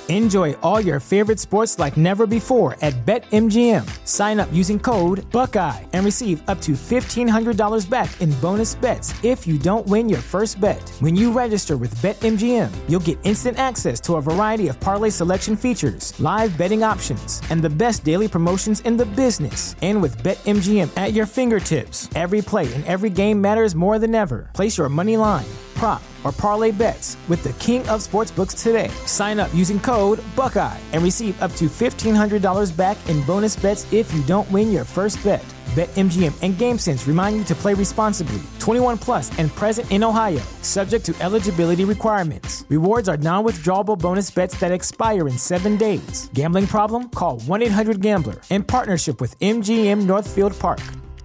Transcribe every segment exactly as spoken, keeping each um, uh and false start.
Enjoy all your favorite sports like never before at BetMGM. Sign up using code Buckeye and receive up to fifteen hundred dollars back in bonus bets if you don't win your first bet. When you register with BetMGM, you'll get instant access to a variety of parlay selection features, live betting options, and the best daily promotions in the business. And with BetMGM at your fingertips, every play and every game matters more than ever. Place your money line, prop, or parlay bets with the king of sportsbooks today. Sign up using code Buckeye and receive up to fifteen hundred dollars back in bonus bets if you don't win your first bet. BetMGM and GameSense remind you to play responsibly. twenty-one plus and present in Ohio, subject to eligibility requirements. Rewards are non-withdrawable bonus bets that expire in seven days. Gambling problem? Call one eight hundred gambler in partnership with M G M Northfield Park.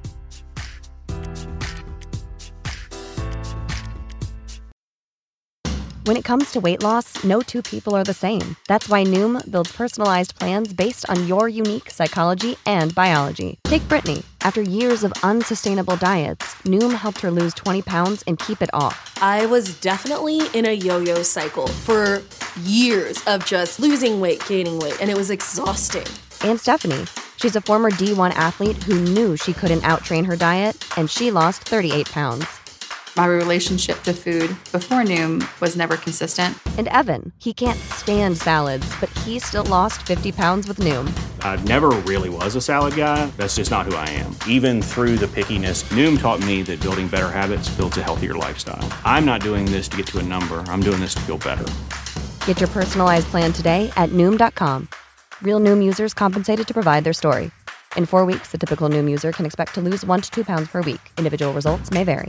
When it comes to weight loss, no two people are the same. That's why Noom builds personalized plans based on your unique psychology and biology. Take Brittany. After years of unsustainable diets, Noom helped her lose twenty pounds and keep it off. I was definitely in a yo-yo cycle for years of just losing weight, gaining weight, and it was exhausting. And Stephanie. She's a former D one athlete who knew she couldn't outtrain her diet, and she lost thirty-eight pounds. My relationship to food before Noom was never consistent. And Evan, he can't stand salads, but he still lost fifty pounds with Noom. I never really was a salad guy. That's just not who I am. Even through the pickiness, Noom taught me that building better habits builds a healthier lifestyle. I'm not doing this to get to a number. I'm doing this to feel better. Get your personalized plan today at Noom dot com. Real Noom users compensated to provide their story. In four weeks, the typical Noom user can expect to lose one to two pounds per week. Individual results may vary.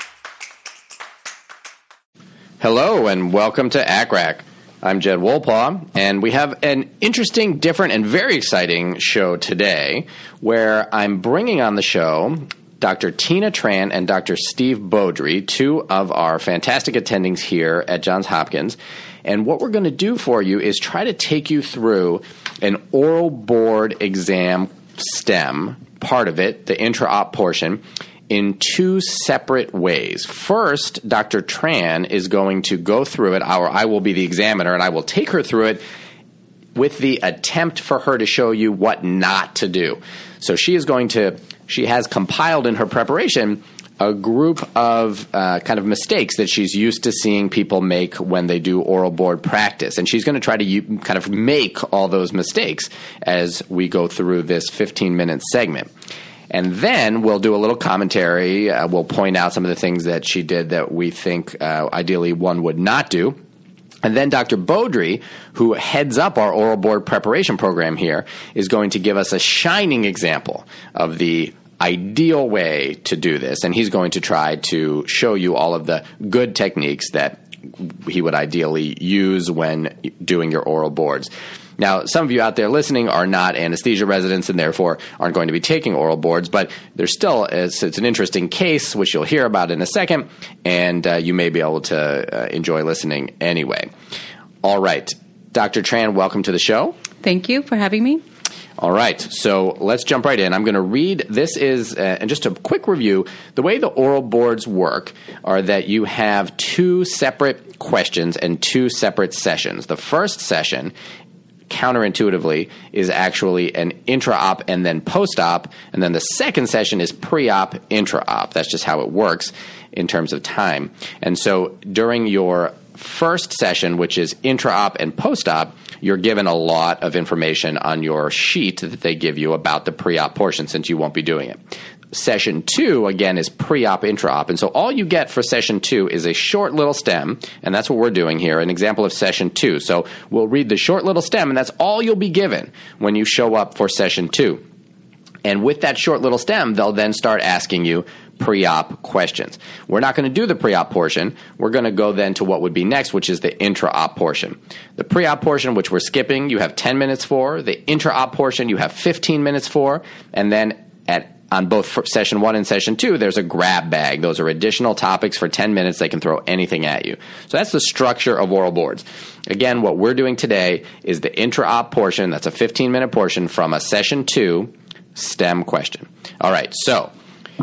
Hello and welcome to A C R A C. I'm Jed Wolpaw, and we have an interesting, different, and very exciting show today where I'm bringing on the show Doctor Tina Tran and Doctor Steve Beaudry, two of our fantastic attendings here at Johns Hopkins. And what we're going to do for you is try to take you through an oral board exam STEM, part of it, the intra-op portion, in two separate ways. First, Doctor Tran is going to go through it, or I will be the examiner, and I will take her through it with the attempt for her to show you what not to do. So she is going to, she has compiled in her preparation a group of uh, kind of mistakes that she's used to seeing people make when they do oral board practice. And she's going to try to u- kind of make all those mistakes as we go through this fifteen-minute segment. And then we'll do a little commentary. Uh, we'll point out some of the things that she did that we think uh, ideally one would not do. And then Doctor Beaudry, who heads up our oral board preparation program here, is going to give us a shining example of the ideal way to do this. And he's going to try to show you all of the good techniques that he would ideally use when doing your oral boards. Now, some of you out there listening are not anesthesia residents and therefore aren't going to be taking oral boards, but there's still, it's, it's an interesting case, which you'll hear about in a second, and uh, you may be able to uh, enjoy listening anyway. All right. Doctor Tran, welcome to the show. Thank you for having me. All right, so let's jump right in. I'm going to read, this is, uh, and just a quick review, the way the oral boards work are that you have two separate questions and two separate sessions. The first session, counterintuitively, is actually an intra-op and then post-op, and then the second session is pre-op, intra-op. That's just how it works in terms of time. And so during your first session, which is intra-op and post-op, you're given a lot of information on your sheet that they give you about the pre-op portion since you won't be doing it. Session two, again, is pre-op, intra-op. And so all you get for session two is a short little stem, and that's what we're doing here, an example of session two. So we'll read the short little stem, and that's all you'll be given when you show up for session two. And with that short little stem, they'll then start asking you pre-op questions. We're not going to do the pre-op portion. We're going to go then to what would be next, which is the intra-op portion. The pre-op portion, which we're skipping, you have ten minutes for. The intra-op portion, you have fifteen minutes for. And then at on both session one and session two, there's a grab bag. Those are additional topics for ten minutes. They can throw anything at you. So that's the structure of oral boards. Again, what we're doing today is the intra-op portion. That's a fifteen-minute portion from a session two STEM question. All right, so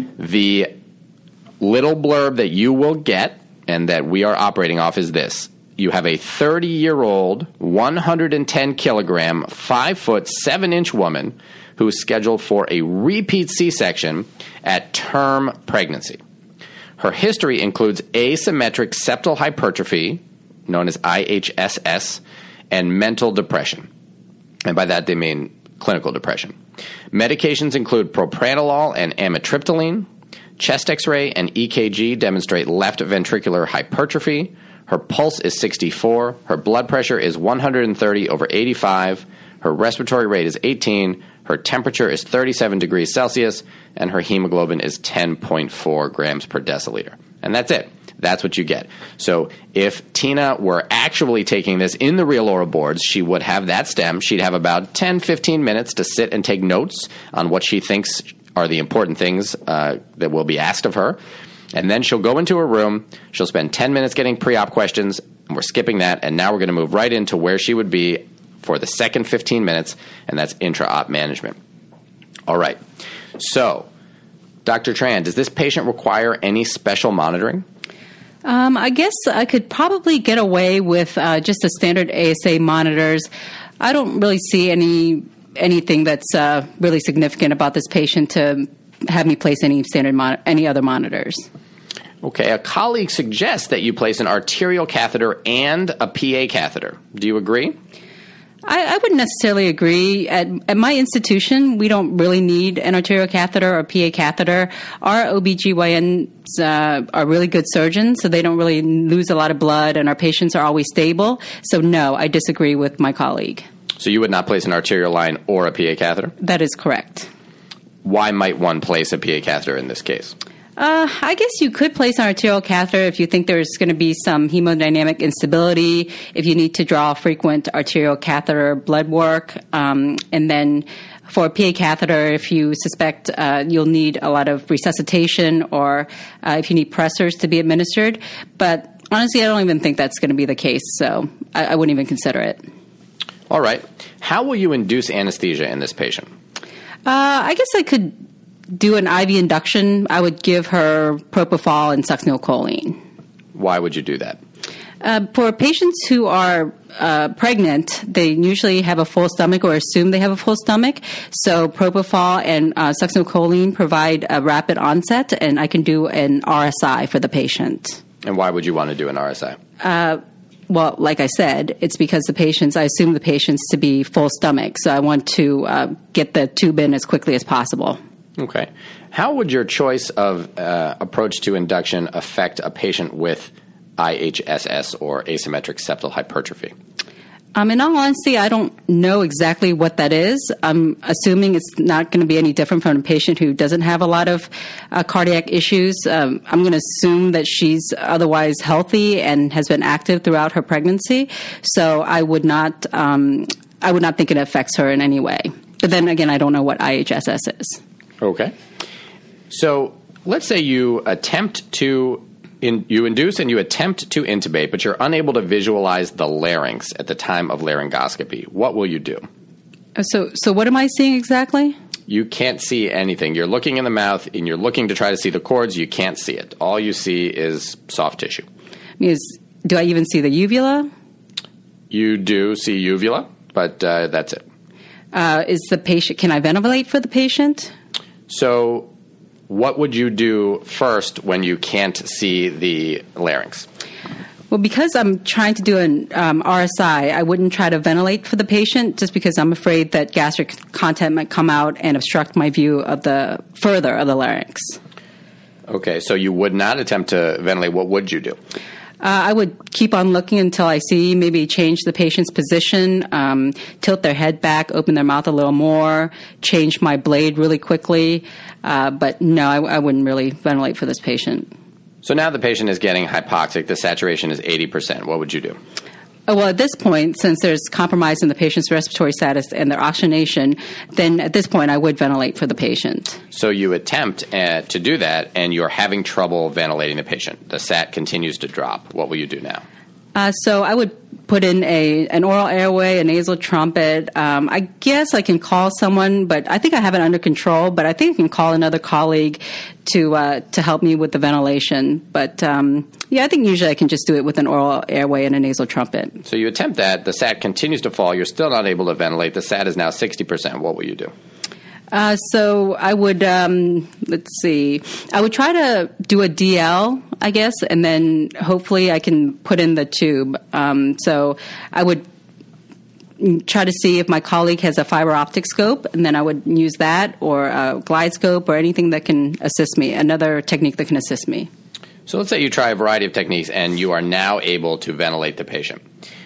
the little blurb that you will get and that we are operating off is this. you have a thirty-year-old, one hundred ten kilogram, five foot seven inch woman who is scheduled for a repeat C-section at term pregnancy. Her history includes asymmetric septal hypertrophy, known as I H S S, and mental depression. And by that, they mean clinical depression. Medications include propranolol and amitriptyline. Chest X-ray and E K G demonstrate left ventricular hypertrophy. Her pulse is sixty-four. Her blood pressure is one hundred thirty over eighty-five. Her respiratory rate is eighteen. Her temperature is thirty-seven degrees Celsius. And her hemoglobin is ten point four grams per deciliter. And that's it. That's what you get. So if Tina were actually taking this in the real oral boards, she would have that stem. She'd have about ten, fifteen minutes to sit and take notes on what she thinks are the important things uh, that will be asked of her. And then she'll go into her room. She'll spend ten minutes getting pre-op questions. And we're skipping that. And now we're going to move right into where she would be for the second fifteen minutes, and that's intra-op management. All right. So, Doctor Tran, does this patient require any special monitoring? Um, I guess I could probably get away with uh, just the standard A S A monitors. I don't really see any anything that's uh, really significant about this patient to have me place any standard mon- any other monitors. Okay, a colleague suggests that you place an arterial catheter and a P A catheter. Do you agree? I, I wouldn't necessarily agree. At, at my institution, we don't really need an arterial catheter or P A catheter. Our O B G Y Ns uh, are really good surgeons, so they don't really lose a lot of blood, and our patients are always stable. So, no, I disagree with my colleague. So you would not place an arterial line or a P A catheter? That is correct. Why might one place a P A catheter in this case? Uh, I guess you could place an arterial catheter if you think there's going to be some hemodynamic instability, if you need to draw frequent arterial catheter blood work, um, and then for a P A catheter, if you suspect uh, you'll need a lot of resuscitation or uh, if you need pressors to be administered. But honestly, I don't even think that's going to be the case, so I, I wouldn't even consider it. All right. How will you induce anesthesia in this patient? Uh, I guess I could do an I V induction. I would give her propofol and succinylcholine. Why would you do that? Uh, for patients who are uh, pregnant, they usually have a full stomach or assume they have a full stomach. So propofol and uh, succinylcholine provide a rapid onset, and I can do an R S I for the patient. And why would you want to do an R S I? Uh, well, like I said, it's because the patients, I assume the patients to be full stomach. So I want to uh, get the tube in as quickly as possible. Okay. How would your choice of uh, approach to induction affect a patient with I H S S or asymmetric septal hypertrophy? Um, in all honesty, I don't know exactly what that is. I'm assuming it's not going to be any different from a patient who doesn't have a lot of uh, cardiac issues. Um, I'm going to assume that she's otherwise healthy and has been active throughout her pregnancy. So I would not, um, I would not think it affects her in any way. But then again, I don't know what I H S S is. Okay. So let's say you attempt to in, you induce and you attempt to intubate, but you're unable to visualize the larynx at the time of laryngoscopy. What will you do? So, so what am I seeing exactly? You can't see anything. You're looking in the mouth and you're looking to try to see the cords. You can't see it. All you see is soft tissue. Is, do I even see the uvula? You do see uvula, but uh, that's it. Uh, is the patient? Can I ventilate for the patient? So what would you do first when you can't see the larynx? Well, because I'm trying to do an um, R S I, I wouldn't try to ventilate for the patient just because I'm afraid that gastric content might come out and obstruct my view of the further of the larynx. Okay, so you would not attempt to ventilate. What would you do? Uh, I would keep on looking until I see, maybe change the patient's position, um, tilt their head back, open their mouth a little more, change my blade really quickly. Uh, but no, I, I wouldn't really ventilate for this patient. So now the patient is getting hypoxic. The saturation is eighty percent. What would you do? Uh, well, at this point, since there's compromise in the patient's respiratory status and their oxygenation, then at this point I would ventilate for the patient. So you attempt uh, to do that, and you're having trouble ventilating the patient. The sat continues to drop. What will you do now? Uh, so I would put in a an oral airway, a nasal trumpet. Um, I guess I can call someone, but I think I have it under control. But I think I can call another colleague to uh, to help me with the ventilation. But um, yeah, I think usually I can just do it with an oral airway and a nasal trumpet. So you attempt that. The S A T continues to fall. You're still not able to ventilate. The S A T is now sixty percent. What will you do? Uh, so I would, um, let's see, I would try to do a D L, I guess, and then hopefully I can put in the tube. Um, so I would try to see if my colleague has a fiber optic scope, and then I would use that, or a glide scope, or anything that can assist me, another technique that can assist me. So let's say you try a variety of techniques and you are now able to ventilate the patient.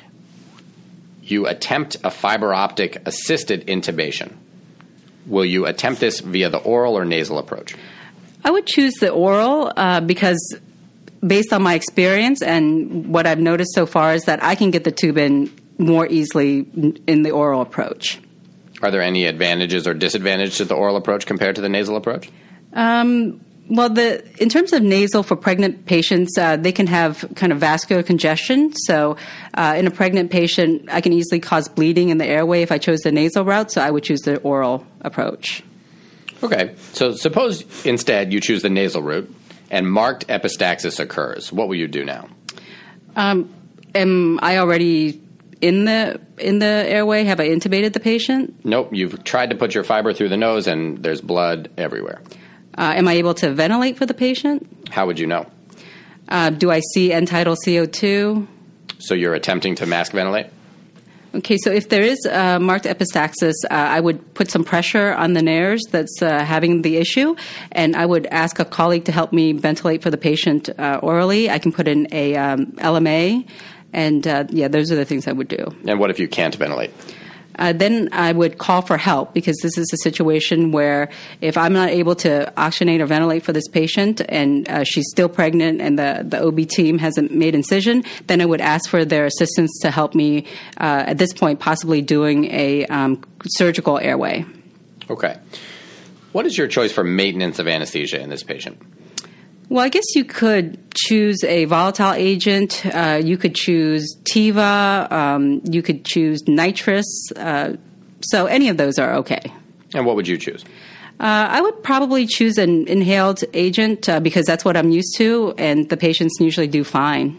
You attempt a fiber optic assisted intubation. Will you attempt this via the oral or nasal approach? I would choose the oral uh, because based on my experience and what I've noticed so far is that I can get the tube in more easily in the oral approach. Are there any advantages or disadvantages to the oral approach compared to the nasal approach? Um, well, the in terms of nasal for pregnant patients, uh, they can have kind of vascular congestion. So uh, in a pregnant patient, I can easily cause bleeding in the airway if I chose the nasal route, so I would choose the oral approach. Okay. So suppose instead you choose the nasal route and marked epistaxis occurs. What will you do now? Um, am I already in the in the airway? Have I intubated the patient? Nope. You've tried to put your fiber through the nose and there's blood everywhere. Uh, am I able to ventilate for the patient? How would you know? Uh, do I see end-tidal C O two? So you're attempting to mask ventilate? Okay, so if there is uh, marked epistaxis, uh, I would put some pressure on the nares that's uh, having the issue, and I would ask a colleague to help me ventilate for the patient uh, orally. I can put in a um, L M A, and uh, yeah, those are the things I would do. And what if you can't ventilate? Uh, then I would call for help, because this is a situation where if I'm not able to oxygenate or ventilate for this patient and uh, she's still pregnant and the, the O B team hasn't made incision, then I would ask for their assistance to help me, uh, at this point, possibly doing a um, surgical airway. Okay. What is your choice for maintenance of anesthesia in this patient? Well, I guess you could choose a volatile agent. Uh, you could choose Tiva. Um, you could choose nitrous. Uh, so any of those are okay. And what would you choose? Uh, I would probably choose an inhaled agent uh, because that's what I'm used to, and the patients usually do fine.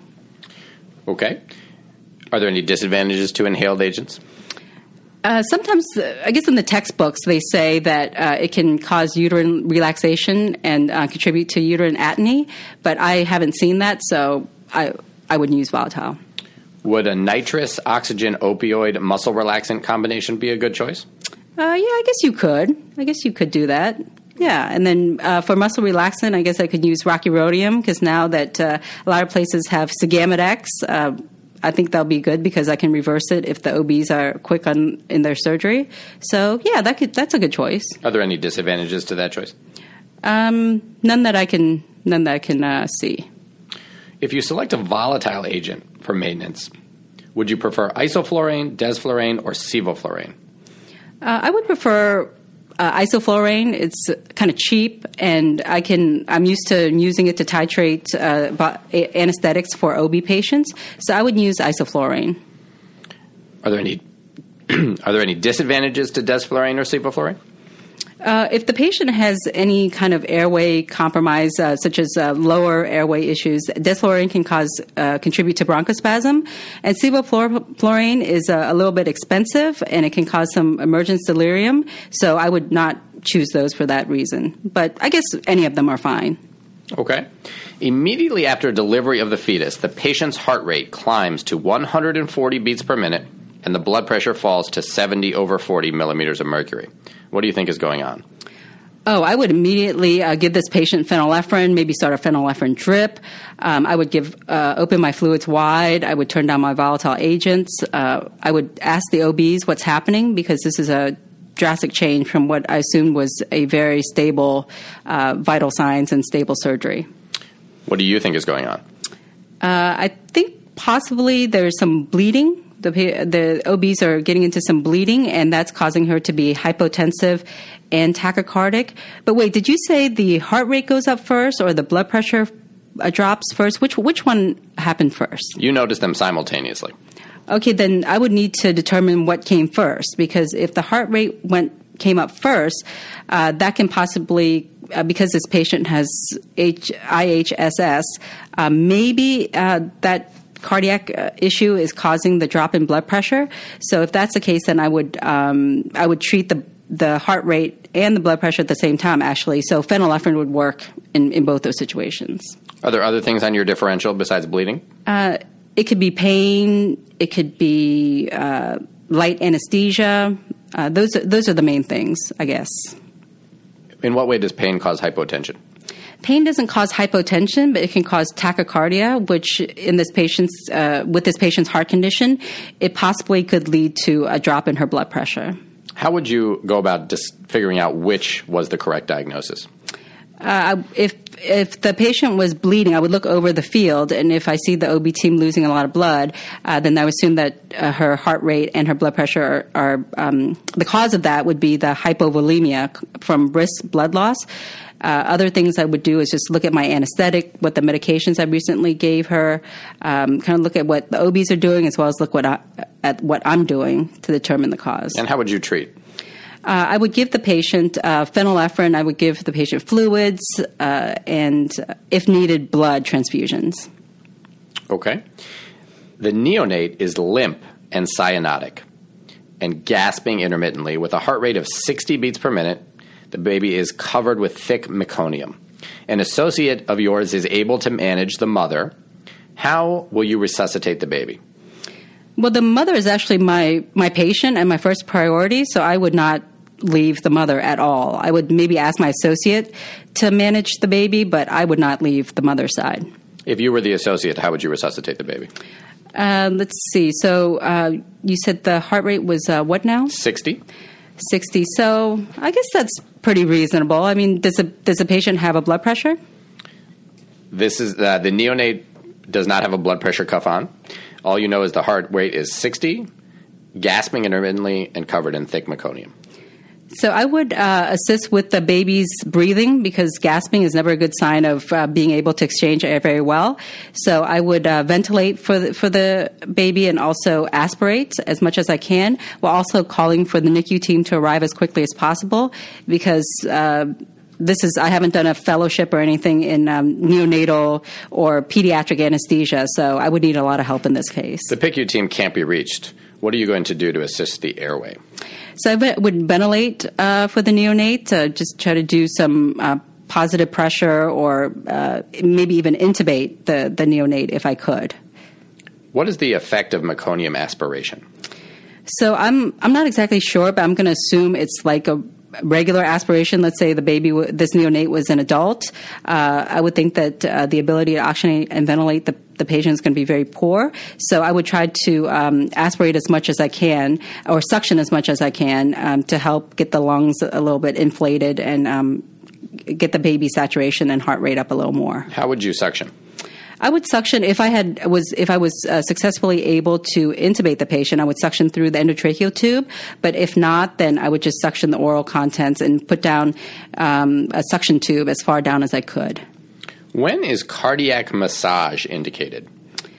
Okay. Are there any disadvantages to inhaled agents? Uh, sometimes, uh, I guess in the textbooks, they say that uh, it can cause uterine relaxation and uh, contribute to uterine atony, but I haven't seen that, so I I wouldn't use volatile. Would a nitrous oxygen opioid muscle relaxant combination be a good choice? Uh, yeah, I guess you could. I guess you could do that. Yeah, and then uh, for muscle relaxant, I guess I could use rocuronium, because now that uh, a lot of places have Sagamet-X, uh, I think that'll be good because I can reverse it if the O Bs are quick on in their surgery. So yeah, that could that's a good choice. Are there any disadvantages to that choice? Um, none that I can none that I can uh, see. If you select a volatile agent for maintenance, would you prefer isoflurane, desflurane, or sevoflurane? Uh, I would prefer uh, isoflurane. It's kind of cheap, and I can. I'm used to using it to titrate uh, anesthetics for O B patients, so I would use isoflurane. Are there any Are there any disadvantages to desflurane or sevoflurane? Uh, if the patient has any kind of airway compromise, uh, such as uh, lower airway issues, desflurane can cause uh, contribute to bronchospasm, and sevoflurane is uh, a little bit expensive, and it can cause some emergence delirium. So I would not choose those for that reason. But I guess any of them are fine. Okay. Immediately after delivery of the fetus, the patient's heart rate climbs to one hundred forty beats per minute, and the blood pressure falls to seventy over forty millimeters of mercury. What do you think is going on? Oh, I would immediately uh, give this patient phenylephrine, maybe start a phenylephrine drip. Um, I would give uh, open my fluids wide. I would turn down my volatile agents. Uh, I would ask the O Bs what's happening, because this is a drastic change from what I assumed was a very stable uh, vital signs and stable surgery. What do you think is going on? Uh, I think possibly there's some bleeding. The, the O Bs are getting into some bleeding, and that's causing her to be hypotensive and tachycardic. But wait, did you say the heart rate goes up first or the blood pressure uh, drops first? Which which one happened first? You noticed them simultaneously. Okay, then I would need to determine what came first, because if the heart rate went came up first, uh, that can possibly, uh, because this patient has H- I H S S, uh, maybe uh, that cardiac uh, issue is causing the drop in blood pressure. So if that's the case, then I would um, I would treat the the heart rate and the blood pressure at the same time, actually. So phenylephrine would work in, in both those situations. Are there other things on your differential besides bleeding? Uh, it could be pain. It could be uh, light anesthesia. Uh, those those are the main things, I guess. In what way does pain cause hypotension? Pain doesn't cause hypotension, but it can cause tachycardia, which in this patient's uh, with this patient's heart condition, it possibly could lead to a drop in her blood pressure. How would you go about just figuring out which was the correct diagnosis? Uh, if if the patient was bleeding, I would look over the field, and if I see the O B team losing a lot of blood, uh, then I would assume that uh, her heart rate and her blood pressure are, are um, the cause of that would be the hypovolemia from brisk blood loss. Uh, other things I would do is just look at my anesthetic, what the medications I recently gave her, um, kind of look at what the O Bs are doing, as well as look what I, at what I'm doing to determine the cause. And how would you treat? Uh, I would give the patient uh, phenylephrine. I would give the patient fluids uh, and, if needed, blood transfusions. Okay. The neonate is limp and cyanotic and gasping intermittently with a heart rate of sixty beats per minute. The baby is covered with thick meconium. An associate of yours is able to manage the mother. How will you resuscitate the baby? Well, the mother is actually my, my patient and my first priority, so I would not leave the mother at all. I would maybe ask my associate to manage the baby, but I would not leave the mother's side. If you were the associate, how would you resuscitate the baby? Uh, let's see. So uh, you said the heart rate was uh, what now? sixty. sixty. So I guess that's pretty reasonable. I mean, does a does a patient have a blood pressure? This is uh, the neonate does not have a blood pressure cuff on. All you know is the heart rate is sixty, gasping intermittently, and covered in thick meconium. So I would uh, assist with the baby's breathing, because gasping is never a good sign of uh, being able to exchange air very well. So I would uh, ventilate for the, for the baby and also aspirate as much as I can, while also calling for the N I C U team to arrive as quickly as possible, because uh, this is I haven't done a fellowship or anything in um, neonatal or pediatric anesthesia, so I would need a lot of help in this case. The P I C U team can't be reached. What are you going to do to assist the airway? So I would ventilate uh, for the neonate, uh, just try to do some uh, positive pressure, or uh, maybe even intubate the, the neonate if I could. What is the effect of meconium aspiration? So I'm I'm not exactly sure, but I'm going to assume it's like a regular aspiration. Let's say the baby, w- this neonate was an adult. Uh, I would think that uh, the ability to oxygenate and ventilate the, the patient is going to be very poor. So I would try to um, aspirate as much as I can, or suction as much as I can, um, to help get the lungs a little bit inflated and um, get the baby saturation and heart rate up a little more. How would you suction? I would suction if I had was if I was uh, successfully able to intubate the patient. I would suction through the endotracheal tube, but if not, then I would just suction the oral contents and put down um, a suction tube as far down as I could. When is cardiac massage indicated?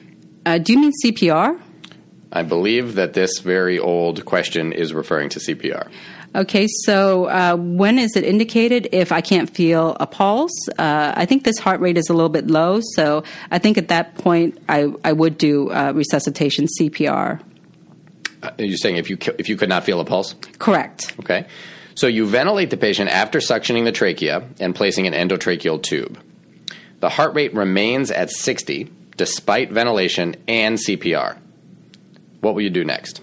Uh, do you mean C P R? I believe that this very old question is referring to C P R. Okay, so uh, when is it indicated? If I can't feel a pulse, uh, I think this heart rate is a little bit low, so I think at that point I, I would do uh, resuscitation C P R. Uh, you're saying if you if you could not feel a pulse? Correct. Okay. So you ventilate the patient after suctioning the trachea and placing an endotracheal tube. The heart rate remains at sixty despite ventilation and C P R. What will you do next?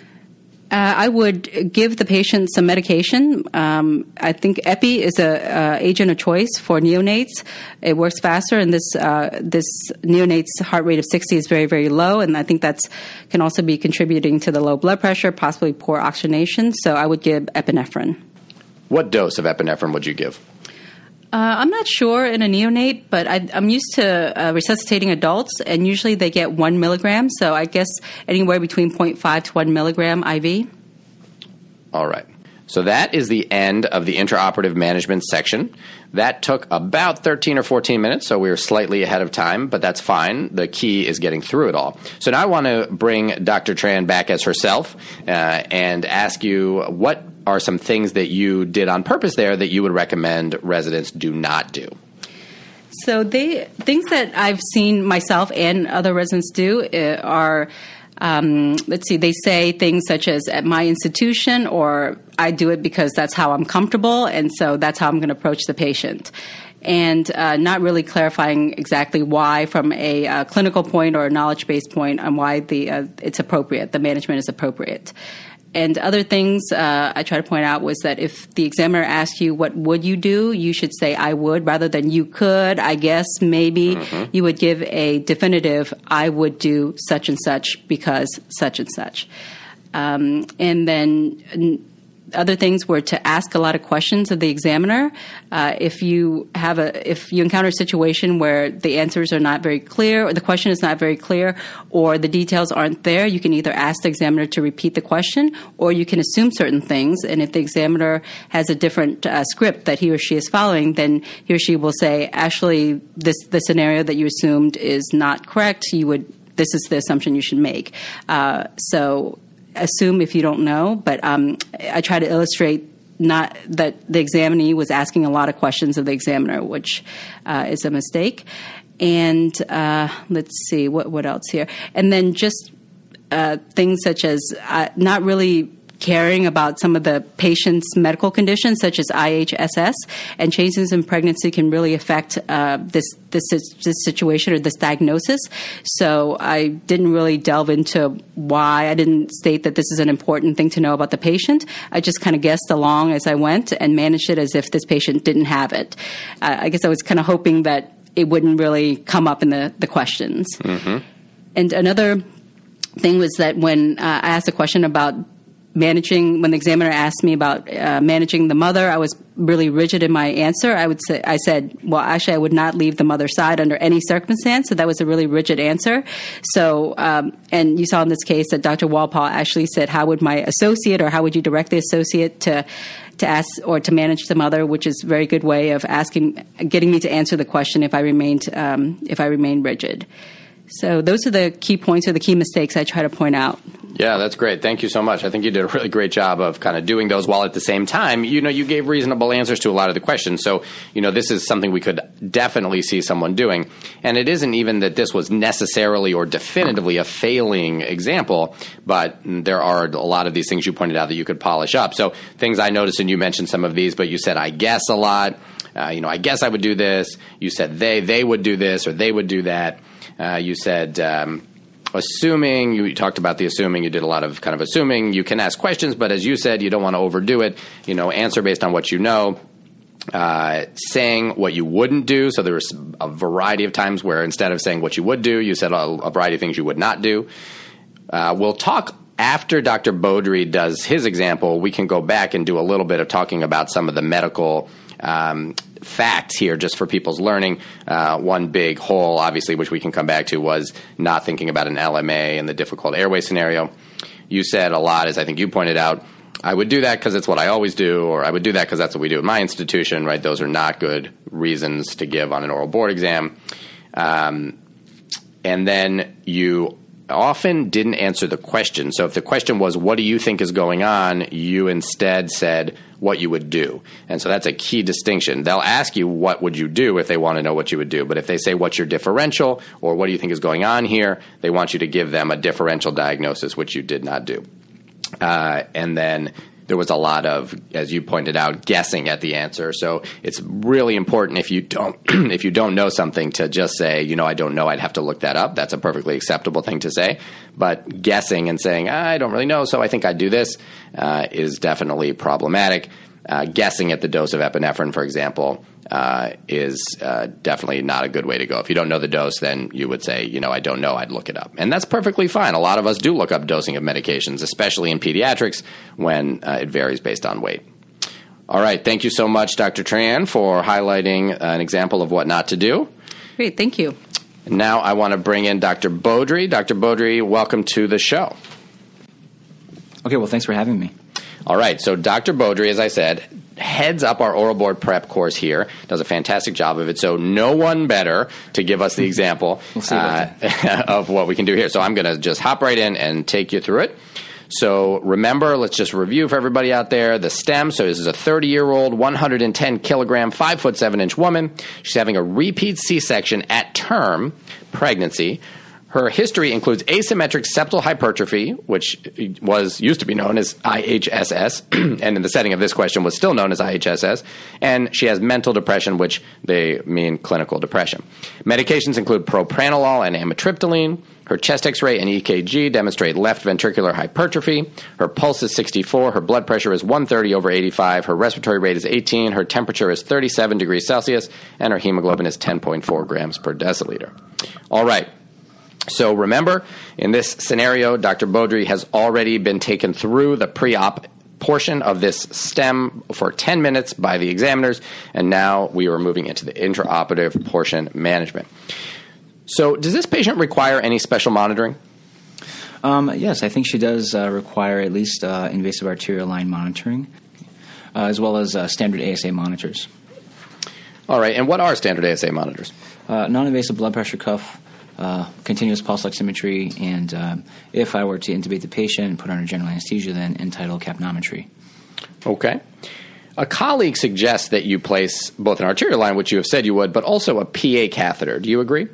Uh, I would give the patient some medication. Um, I think epi is a uh, agent of choice for neonates. It works faster, and this uh, this neonate's heart rate of sixty is very, very low, and I think that's can also be contributing to the low blood pressure, possibly poor oxygenation. So I would give epinephrine. What dose of epinephrine would you give? Uh, I'm not sure in a neonate, but I, I'm used to uh, resuscitating adults, and usually they get one milligram. So I guess anywhere between zero point five to one milligram I V. All right. So that is the end of the intraoperative management section. That took about thirteen or fourteen minutes, so we were slightly ahead of time, but that's fine. The key is getting through it all. So now I want to bring Doctor Tran back as herself uh, and ask you, what are some things that you did on purpose there that you would recommend residents do not do? So they things that I've seen myself and other residents do uh, are... Um, let's see, they say things such as at my institution, or I do it because that's how I'm comfortable, and so that's how I'm going to approach the patient. And uh, not really clarifying exactly why from a uh, clinical point or a knowledge-based point on why the uh, it's appropriate, the management is appropriate. And other things uh, I try to point out was that if the examiner asks you, what would you do, you should say, I would, rather than you could, I guess, maybe. Mm-hmm. You would give a definitive, I would do such and such because such and such. Um, and then n- other things were to ask a lot of questions of the examiner. Uh, if you have a, if you encounter a situation where the answers are not very clear, or the question is not very clear, or the details aren't there, you can either ask the examiner to repeat the question, or you can assume certain things. And if the examiner has a different uh, script that he or she is following, then he or she will say, actually, this the scenario that you assumed is not correct. You would, this is the assumption you should make. Uh, so. Assume if you don't know, but um, I try to illustrate not that the examinee was asking a lot of questions of the examiner, which uh, is a mistake. And uh, let's see, what what else here? And then just uh, things such as uh, not really caring about some of the patient's medical conditions, such as I H S S, and changes in pregnancy can really affect uh, this, this this situation or this diagnosis. So I didn't really delve into why. I didn't state that this is an important thing to know about the patient. I just kind of guessed along as I went and managed it as if this patient didn't have it. Uh, I guess I was kind of hoping that it wouldn't really come up in the, the questions. Mm-hmm. And another thing was that when uh, I asked a question about managing, when the examiner asked me about uh, managing the mother, I was really rigid in my answer. I would say, I said, well, actually, I would not leave the mother's side under any circumstance. So that was a really rigid answer. So, um, and you saw in this case that Doctor Walpole actually said, how would my associate, or how would you direct the associate to to ask or to manage the mother, which is a very good way of asking, getting me to answer the question if I remained um, if I remained rigid. So those are the key points or the key mistakes I try to point out. Yeah, that's great. Thank you so much. I think you did a really great job of kind of doing those while at the same time, you know, you gave reasonable answers to a lot of the questions. So, you know, this is something we could definitely see someone doing. And it isn't even that this was necessarily or definitively a failing example, but there are a lot of these things you pointed out that you could polish up. So things I noticed, and you mentioned some of these, but you said, I guess a lot. Uh, you know, I guess I would do this. You said they, they would do this or they would do that. Uh, you said, um, assuming, you talked about the assuming, you did a lot of kind of assuming. You can ask questions, but as you said, you don't want to overdo it. You know, answer based on what you know. Uh, saying what you wouldn't do. So there was a variety of times where instead of saying what you would do, you said a, a variety of things you would not do. Uh, we'll talk after Doctor Beaudry does his example. We can go back and do a little bit of talking about some of the medical um facts here just for people's learning. Uh, one big hole, obviously, which we can come back to, was not thinking about an L M A and the difficult airway scenario. You said a lot, as I think you pointed out, I would do that because it's what I always do, or I would do that because that's what we do at my institution, right? Those are not good reasons to give on an oral board exam. Um, and then you often didn't answer the question. So if the question was, what do you think is going on? You instead said what you would do. And so that's a key distinction. They'll ask you, what would you do, if they want to know what you would do. But if they say, what's your differential, or what do you think is going on here, they want you to give them a differential diagnosis, which you did not do. Uh, and then there was a lot of, as you pointed out, guessing at the answer. So it's really important if you don't if you don't know something to just say, you know, I don't know, I'd have to look that up. That's a perfectly acceptable thing to say. But guessing and saying, I don't really know, so I think I'd do this, uh, is definitely problematic. Uh, guessing at the dose of epinephrine, for example, uh, is uh, definitely not a good way to go. If you don't know the dose, then you would say, you know, I don't know, I'd look it up. And that's perfectly fine. A lot of us do look up dosing of medications, especially in pediatrics when uh, it varies based on weight. All right. Thank you so much, Doctor Tran, for highlighting an example of what not to do. Great. Thank you. And now I want to bring in Doctor Beaudry. Doctor Beaudry, welcome to the show. Okay. Well, thanks for having me. All right, so Doctor Beaudry, as I said, heads up our oral board prep course here, does a fantastic job of it, so no one better to give us the example we'll see uh, of what we can do here. So I'm going to just hop right in and take you through it. So remember, let's just review for everybody out there, the STEM. So this is a thirty-year-old, one hundred ten kilogram, five foot seven inch woman. She's having a repeat C-section at term pregnancy. Her history includes asymmetric septal hypertrophy, which was used to be known as I H S S, and in the setting of this question was still known as I H S S, and she has mental depression, which they mean clinical depression. Medications include propranolol and amitriptyline. Her chest X-ray and E K G demonstrate left ventricular hypertrophy. Her pulse is sixty-four. Her blood pressure is one thirty over eighty-five. Her respiratory rate is eighteen. Her temperature is thirty-seven degrees Celsius, and her hemoglobin is ten point four grams per deciliter. All right. So remember, in this scenario, Doctor Beaudry has already been taken through the pre-op portion of this STEM for ten minutes by the examiners, and now we are moving into the intraoperative portion management. So does this patient require any special monitoring? Um, yes, I think she does uh, require at least uh, invasive arterial line monitoring, uh, as well as uh, standard A S A monitors. All right, and what are standard A S A monitors? Uh, non-invasive blood pressure cuff, Uh, continuous pulse oximetry, and um, if I were to intubate the patient and put her under general anesthesia, then end-tidal capnometry. Okay. A colleague suggests that you place both an arterial line, which you have said you would, but also a P A catheter. Do you agree?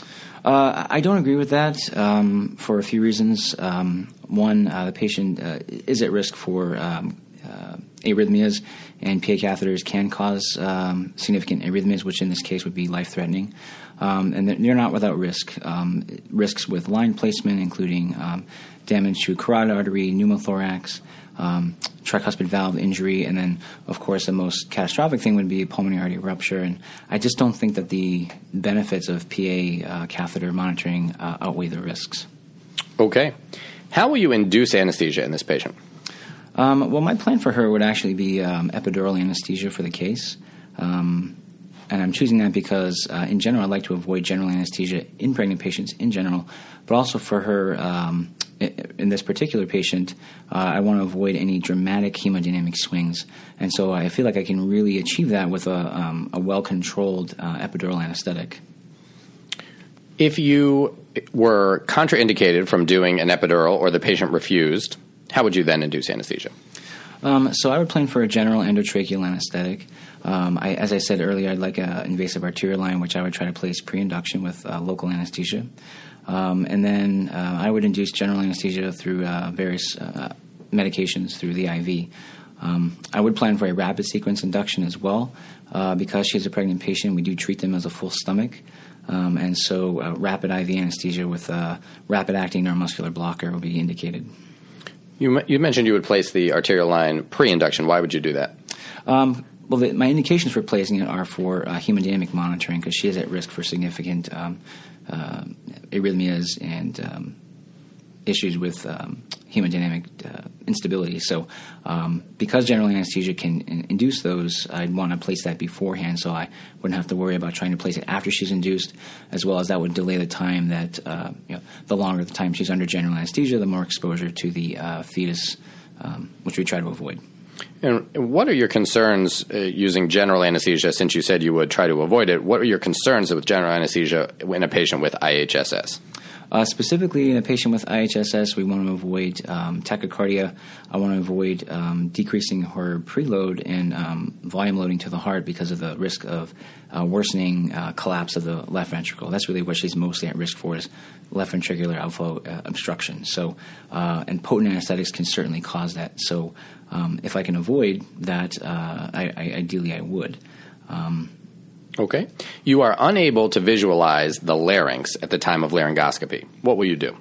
Uh, I don't agree with that um, for a few reasons. Um, one, uh, the patient uh, is at risk for um, uh, arrhythmias, and P A catheters can cause um, significant arrhythmias, which in this case would be life-threatening. Um, and they're not without risk. Um, risks with line placement, including um, damage to carotid artery, pneumothorax, um, tricuspid valve injury, and then, of course, the most catastrophic thing would be pulmonary artery rupture. And I just don't think that the benefits of P A uh, catheter monitoring uh, outweigh the risks. Okay. How will you induce anesthesia in this patient? Um, well, my plan for her would actually be um, epidural anesthesia for the case. Um, And I'm choosing that because, uh, in general, I like to avoid general anesthesia in pregnant patients in general, but also for her, um, in this particular patient, uh, I want to avoid any dramatic hemodynamic swings. And so I feel like I can really achieve that with a, um, a well-controlled uh, epidural anesthetic. If you were contraindicated from doing an epidural or the patient refused, how would you then induce anesthesia? Um, so I would plan for a general endotracheal anesthetic. Um, I, as I said earlier, I'd like an invasive arterial line, which I would try to place pre-induction with uh, local anesthesia. Um, and then uh, I would induce general anesthesia through uh, various uh, medications through the I V. Um, I would plan for a rapid sequence induction as well. Uh, because she's a pregnant patient, we do treat them as a full stomach. Um, and so uh, rapid I V anesthesia with a rapid-acting neuromuscular blocker will be indicated. You, you mentioned you would place the arterial line pre-induction. Why would you do that? Um, well, the, my indications for placing it are for uh, hemodynamic monitoring because she is at risk for significant um, uh, arrhythmias and um, issues with um, hemodynamic uh, instability. So um, because general anesthesia can in- induce those, I'd want to place that beforehand so I wouldn't have to worry about trying to place it after she's induced, as well as that would delay the time that, uh, you know, the longer the time she's under general anesthesia, the more exposure to the uh, fetus, um, which we try to avoid. And what are your concerns uh, using general anesthesia, since you said you would try to avoid it? What are your concerns with general anesthesia in a patient with I H S S? Uh, specifically, in a patient with I H S S, we want to avoid um, tachycardia. I want to avoid um, decreasing her preload and um, volume loading to the heart because of the risk of uh, worsening uh, collapse of the left ventricle. That's really what she's mostly at risk for, is left ventricular outflow uh, obstruction. So, uh, and potent anesthetics can certainly cause that. So, um, if I can avoid that, uh, I, I, ideally I would. Um, Okay. You are unable to visualize the larynx at the time of laryngoscopy. What will you do?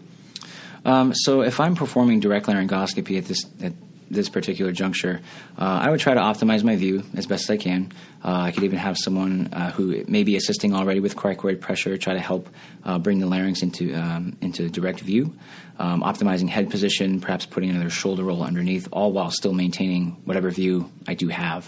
Um, so if I'm performing direct laryngoscopy at this at this particular juncture, uh, I would try to optimize my view as best as I can. Uh, I could even have someone uh, who may be assisting already with cricoid pressure try to help uh, bring the larynx into um, into direct view, um, optimizing head position, perhaps putting another shoulder roll underneath, all while still maintaining whatever view I do have.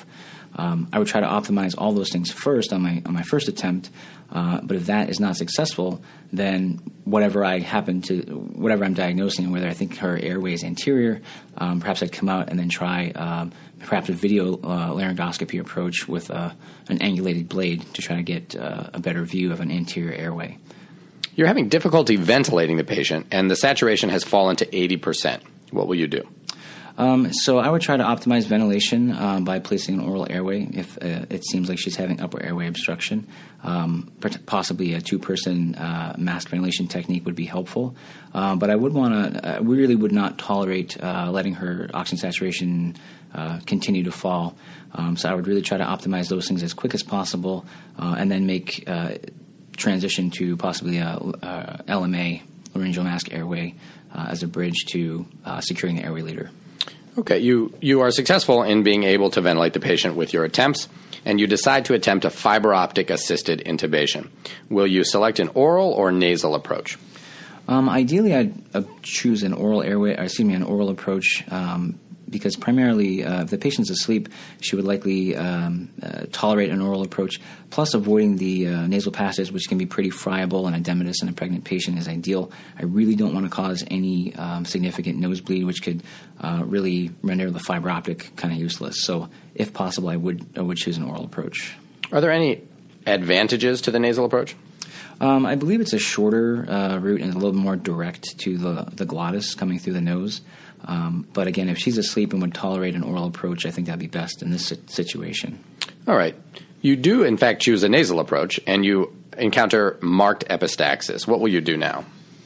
Um, I would try to optimize all those things first on my on my first attempt. Uh, but if that is not successful, then whatever I happen to, whatever I'm diagnosing, whether I think her airway is anterior, um, perhaps I'd come out and then try um, perhaps a video uh, laryngoscopy approach with uh, an angulated blade to try to get uh, a better view of an anterior airway. You're having difficulty ventilating the patient, and the saturation has fallen to eighty percent. What will you do? Um, so I would try to optimize ventilation um, by placing an oral airway if uh, it seems like she's having upper airway obstruction. Um, possibly a two-person uh, mask ventilation technique would be helpful. Uh, but I would want to, uh, we really would not tolerate uh, letting her oxygen saturation uh, continue to fall. Um, so I would really try to optimize those things as quick as possible uh, and then make uh, transition to possibly a, a L M A, laryngeal mask airway, uh, as a bridge to uh, securing the airway leader. Okay, you, you are successful in being able to ventilate the patient with your attempts, and you decide to attempt a fiber optic assisted intubation. Will you select an oral or nasal approach? Um, ideally, I'd uh, choose an oral airway, or excuse me, an oral approach, um, because primarily, uh, if the patient's asleep, she would likely um, uh, tolerate an oral approach. Plus, avoiding the uh, nasal passage, which can be pretty friable and edematous in a pregnant patient, is ideal. I really don't want to cause any um, significant nosebleed, which could uh, really render the fiber optic kind of useless. So, if possible, I would I would choose an oral approach. Are there any advantages to the nasal approach? Um, I believe it's a shorter uh, route and a little more direct to the, the glottis coming through the nose. Um, but again, if she's asleep and would tolerate an oral approach, I think that'd be best in this situation. All right. You do, in fact, choose a nasal approach, and you encounter marked epistaxis. What will you do now?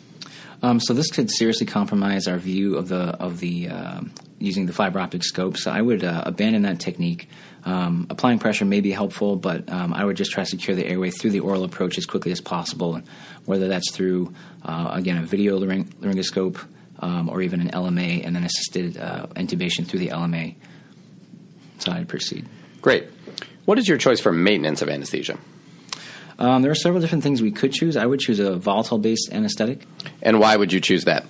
Um, so this could seriously compromise our view of the of the uh, using the fiber optic scope. So I would uh, abandon that technique. Um, applying pressure may be helpful, but um, I would just try to secure the airway through the oral approach as quickly as possible, whether that's through, uh, again, a video laryng- laryngoscope um, or even an L M A, and then assisted uh, intubation through the L M A. So I'd proceed. Great. What is your choice for maintenance of anesthesia? Um, there are several different things we could choose. I would choose a volatile-based anesthetic. And why would you choose that?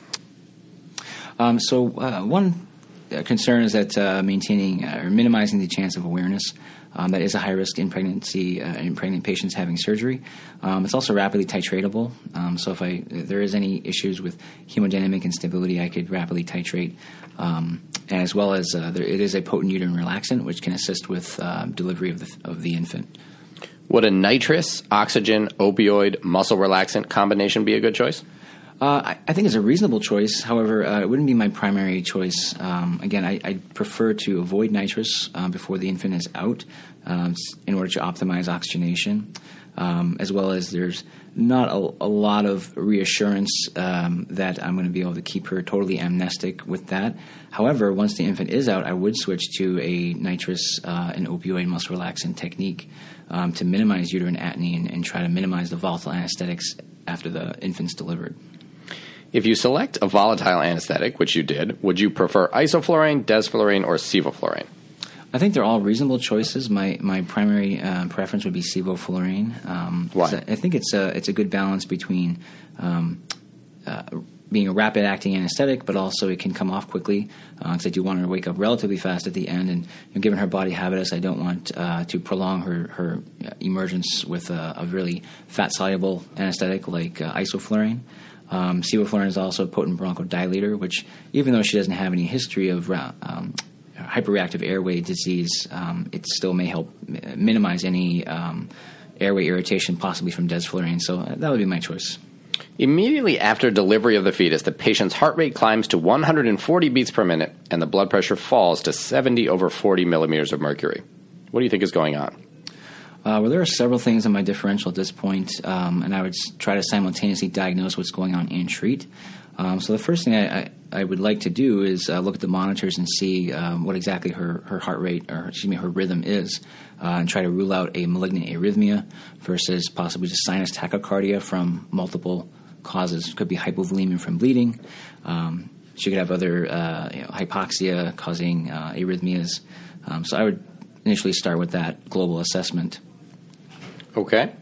Um, so uh, one concern is that uh, maintaining uh, or minimizing the chance of awareness. Um, that is a high risk in pregnancy uh, in pregnant patients having surgery. Um, it's also rapidly titratable. Um, so if, I, if there is any issues with hemodynamic instability, I could rapidly titrate. Um, as well as uh, there, it is a potent uterine relaxant, which can assist with uh, delivery of the of the infant. Would a nitrous, oxygen, opioid, muscle relaxant combination be a good choice? Uh, I, I think it's a reasonable choice. However, uh, it wouldn't be my primary choice. Um, again, I, I prefer to avoid nitrous uh, before the infant is out um, in order to optimize oxygenation, um, as well as there's not a, a lot of reassurance um, that I'm going to be able to keep her totally amnestic with that. However, once the infant is out, I would switch to a nitrous uh, and opioid muscle relaxant technique um, to minimize uterine atony and, and try to minimize the volatile anesthetics after the infant's delivered. If you select a volatile anesthetic, which you did, would you prefer isoflurane, desflurane, or sevoflurane? I think they're all reasonable choices. My my primary uh, preference would be sevoflurane. Um, Why? I think it's a it's a good balance between um, uh, being a rapid acting anesthetic, but also it can come off quickly. Because uh, I do want her to wake up relatively fast at the end, and you know, given her body habitus, I don't want uh, to prolong her her emergence with a, a really fat soluble anesthetic like uh, isoflurane. Um, sevoflurane is also a potent bronchodilator, which even though she doesn't have any history of um, hyperreactive airway disease, um, it still may help minimize any um, airway irritation, possibly from desflurane. So uh, that would be my choice. Immediately after delivery of the fetus, the patient's heart rate climbs to one hundred forty beats per minute, and the blood pressure falls to seventy over forty millimeters of mercury. What do you think is going on? Uh, well, there are several things in my differential at this point, um, and I would try to simultaneously diagnose what's going on and treat. Um, so the first thing I, I, I would like to do is uh, look at the monitors and see um, what exactly her, her heart rate, or excuse me, her rhythm is, uh, and try to rule out a malignant arrhythmia versus possibly just sinus tachycardia from multiple causes. It could be hypovolemia from bleeding. Um, she could have other uh, you know, hypoxia causing uh, arrhythmias. Um, so I would initially start with that global assessment. Okay.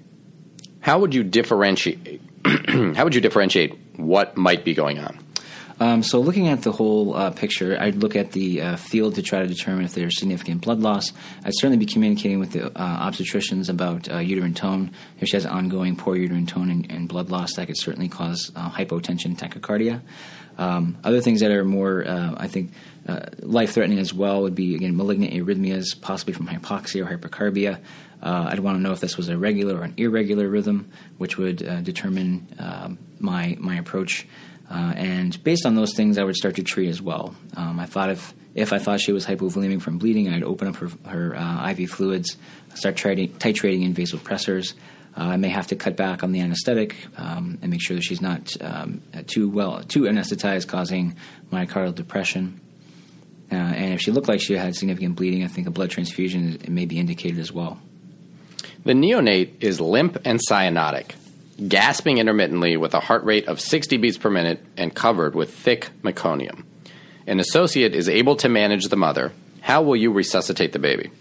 How would you differentiate? How would you differentiate what might be going on? Um, so looking at the whole uh, picture, I'd look at the uh, field to try to determine if there's significant blood loss. I'd certainly be communicating with the uh, obstetricians about uh, uterine tone. If she has ongoing poor uterine tone and, and blood loss, that could certainly cause uh, hypotension, tachycardia. Um, other things that are more, uh, I think, uh, life-threatening as well would be, again, malignant arrhythmias, possibly from hypoxia or hypercarbia. Uh, I'd want to know if this was a regular or an irregular rhythm, which would uh, determine uh, my my approach. Uh, and based on those things, I would start to treat as well. Um, I thought if if I thought she was hypovolemic from bleeding, I'd open up her, her uh, I V fluids, start titrating, titrating in vasopressors. Uh, I may have to cut back on the anesthetic um, and make sure that she's not um, too well too anesthetized, causing myocardial depression. Uh, and if she looked like she had significant bleeding, I think a blood transfusion may be indicated as well. The neonate is limp and cyanotic, gasping intermittently with a heart rate of sixty beats per minute and covered with thick meconium. An associate is able to manage the mother. How will you resuscitate the baby?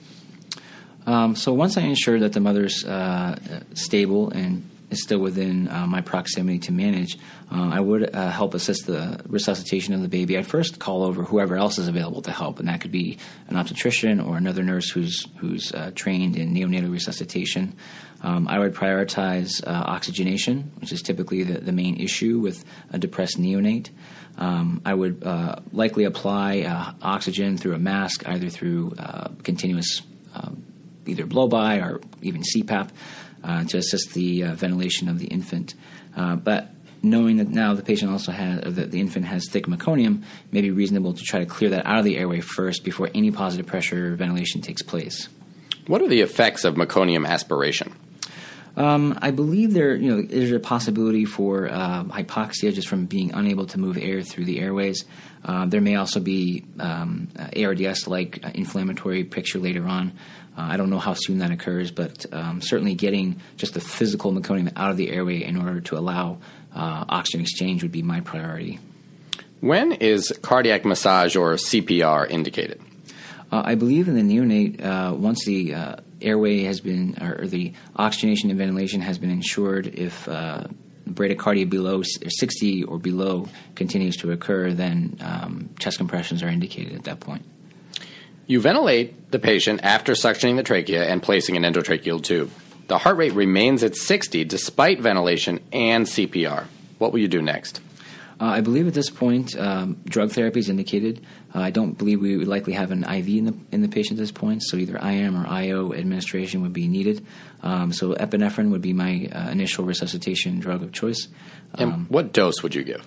Um, so once I ensure that the mother's uh, stable and is still within uh, my proximity to manage, uh, I would uh, help assist the resuscitation of the baby. I'd first call over whoever else is available to help, and that could be an obstetrician or another nurse who's who's uh, trained in neonatal resuscitation. Um, I would prioritize uh, oxygenation, which is typically the, the main issue with a depressed neonate. Um, I would uh, likely apply uh, oxygen through a mask, either through uh, continuous um, either blow-by or even C PAP uh, to assist the uh, ventilation of the infant. Uh, but knowing that now the patient also has, or that the infant has thick meconium, it may be reasonable to try to clear that out of the airway first before any positive pressure ventilation takes place. What are the effects of meconium aspiration? Um, I believe there, you know, there's a possibility for uh, hypoxia just from being unable to move air through the airways. Uh, there may also be um, A R D S-like uh, inflammatory picture later on. Uh, I don't know how soon that occurs, but um, certainly getting just the physical meconium out of the airway in order to allow uh, oxygen exchange would be my priority. When is cardiac massage or C P R indicated? Uh, I believe in the neonate, uh, once the uh, airway has been, or, or the oxygenation and ventilation has been ensured, if uh, bradycardia below sixty or below continues to occur, then um, chest compressions are indicated at that point. You ventilate the patient after suctioning the trachea and placing an endotracheal tube. The heart rate remains at sixty despite ventilation and C P R. What will you do next? Uh, I believe at this point um, drug therapy is indicated. Uh, I don't believe we would likely have an I V in the in the patient at this point, so either I M or I O administration would be needed. Um, so epinephrine would be my uh, initial resuscitation drug of choice. Um, and what dose would you give?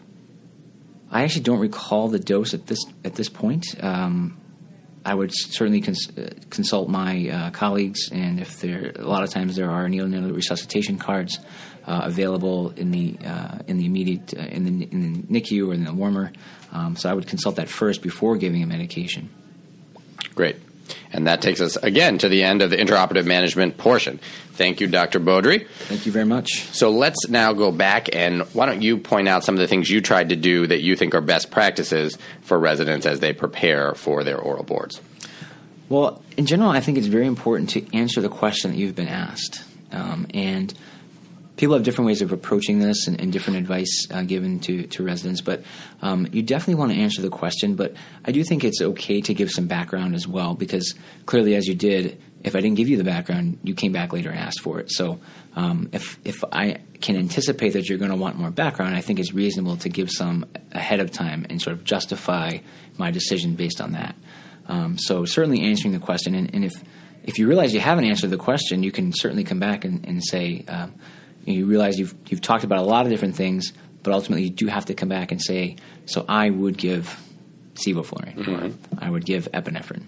I actually don't recall the dose at this at this point. Um, I would certainly cons- uh, consult my uh, colleagues, and if there, a lot of times there are neonatal resuscitation cards uh, available in the uh, in the immediate uh, in the in the N I C U or in the warmer. Um, so I would consult that first before giving a medication. Great. And that takes us, again, to the end of the intraoperative management portion. Thank you, Doctor Beaudry. Thank you very much. So let's now go back, and why don't you point out some of the things you tried to do that you think are best practices for residents as they prepare for their oral boards? Well, in general, I think it's very important to answer the question that you've been asked. Um, and people have different ways of approaching this and, and different advice uh, given to, to residents, but um, you definitely want to answer the question. But I do think it's okay to give some background as well, because clearly, as you did, if I didn't give you the background, you came back later and asked for it. So um, if if I can anticipate that you're going to want more background, I think it's reasonable to give some ahead of time and sort of justify my decision based on that. Um, so certainly answering the question, and, and if if you realize you haven't answered the question, you can certainly come back and, and say, um, you realize you've you've talked about a lot of different things, but ultimately you do have to come back and say, so I would give sevoflurane, mm-hmm. or I would give epinephrine.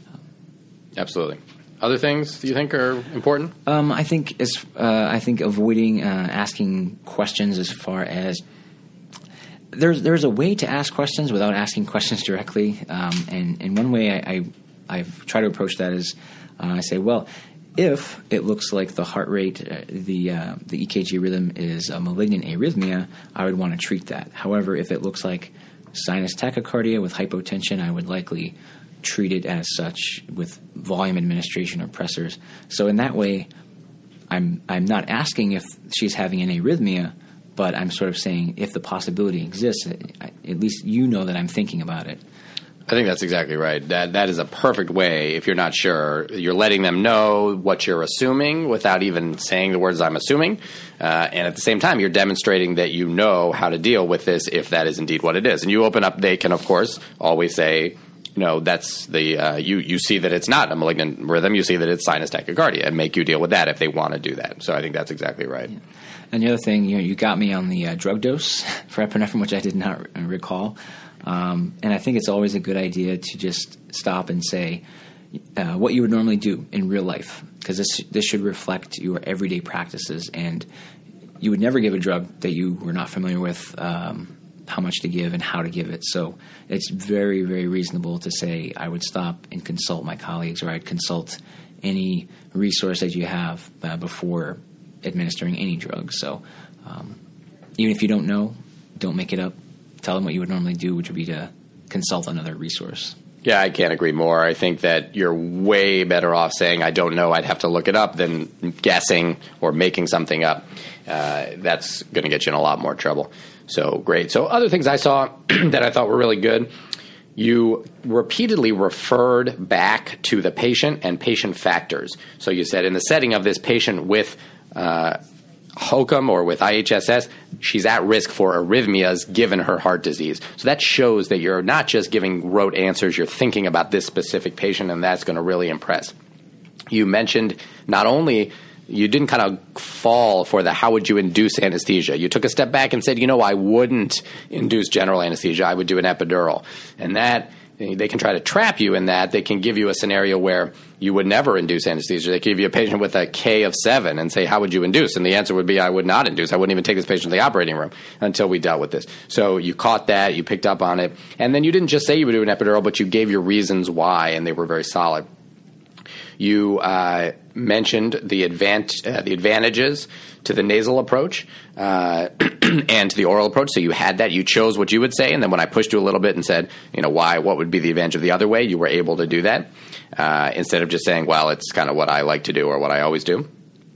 Absolutely. Other things you think are important? Um, I think as uh, I think avoiding uh, asking questions as far as there's there's a way to ask questions without asking questions directly, um, and and one way I, I I've tried to approach that is uh, I say, well, if it looks like the heart rate, uh, the uh, the E K G rhythm is a malignant arrhythmia, I would want to treat that. However, if it looks like sinus tachycardia with hypotension, I would likely treat it as such with volume administration or pressors. So in that way, I'm I'm not asking if she's having an arrhythmia, but I'm sort of saying if the possibility exists, at least you know that I'm thinking about it. I think that's exactly right. That that is a perfect way, if you're not sure, you're letting them know what you're assuming without even saying the words "I'm assuming," uh, and at the same time, you're demonstrating that you know how to deal with this if that is indeed what it is. And you open up; they can, of course, always say, "No, that's the uh, you." You see that it's not a malignant rhythm. You see that it's sinus tachycardia, and make you deal with that if they want to do that. So I think that's exactly right. Yeah. And the other thing, you know, you got me on the uh, drug dose for epinephrine, which I did not r- recall. Um, and I think it's always a good idea to just stop and say uh, what you would normally do in real life, because this this should reflect your everyday practices. And you would never give a drug that you were not familiar with, um, how much to give and how to give it. So it's very, very reasonable to say I would stop and consult my colleagues, or I'd consult any resource that you have uh, before administering any drug. So um, even if you don't know, don't make it up. Tell them what you would normally do, which would be to consult another resource. Yeah, I can't agree more. I think that you're way better off saying, I don't know, I'd have to look it up, than guessing or making something up. Uh, that's going to get you in a lot more trouble. So great. So other things I saw that I thought were really good, you repeatedly referred back to the patient and patient factors. So you said in the setting of this patient with uh, H O C M or with I H S S, she's at risk for arrhythmias given her heart disease. So that shows that you're not just giving rote answers, you're thinking about this specific patient, and that's going to really impress. You mentioned not only you didn't kind of fall for the how would you induce anesthesia. You took a step back and said, you know, I wouldn't induce general anesthesia. I would do an epidural. And that they can try to trap you in that. They can give you a scenario where you would never induce anesthesia. They could give you a patient with a K of seven and say, how would you induce? And the answer would be, I would not induce. I wouldn't even take this patient to the operating room until we dealt with this. So you caught that. You picked up on it. And then you didn't just say you would do an epidural, but you gave your reasons why, and they were very solid. You uh, mentioned the, advant- uh, the advantages to the nasal approach uh, and to the oral approach. So you had that. You chose what you would say. And then when I pushed you a little bit and said, you know, why, what would be the advantage of the other way, you were able to do that uh, instead of just saying, well, it's kind of what I like to do or what I always do.